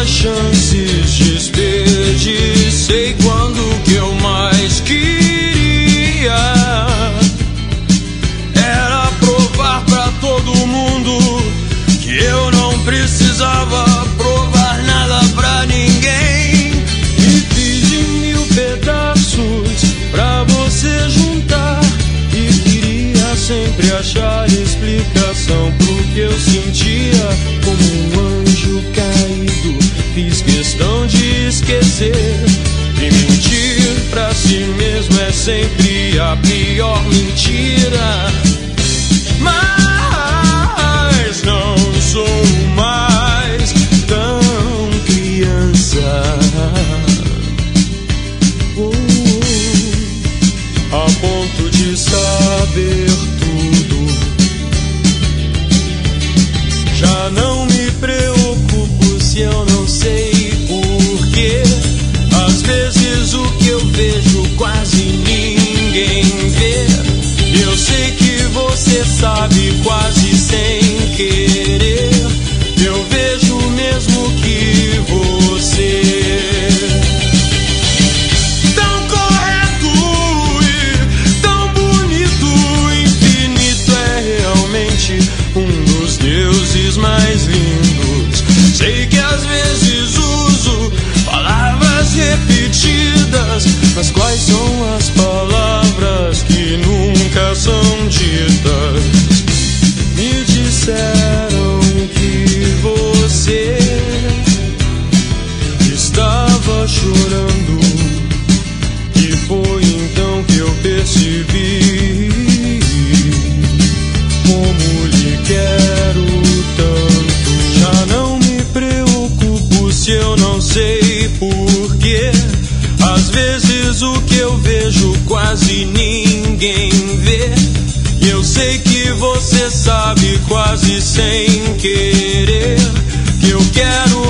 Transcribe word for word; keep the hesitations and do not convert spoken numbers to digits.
Quantas chances desperdicei quando que eu mais queria era provar pra todo mundo que eu não precisava provar nada pra ninguém. E fiz de mil pedaços pra você juntar e queria sempre achar explicação pro que eu sentia. Como um anjo caído, fiz questão de esquecer. E mentir pra si mesmo é sempre a pior mentira. Mas não sou mais tão criança, oh, a ponto de saber tudo. Já não me preocupo se eu não sei porquê. Às vezes o que eu vejo quase ninguém vê. Eu sei que você sabe quase sem querer. Eu vejo mesmo que você tão correto e tão bonito, infinito, é realmente um dos deuses mais lindos. Sei que às vezes uso palavras repetidas, mas quais são as palavras que nunca são ditas? Me disseram que você estava chorando, e foi então que eu percebi como lhe quero tanto. Já não me preocupo se eu não sei porquê. Às vezes o que eu vejo quase ninguém vê. E eu sei que você sabe quase sem querer que eu quero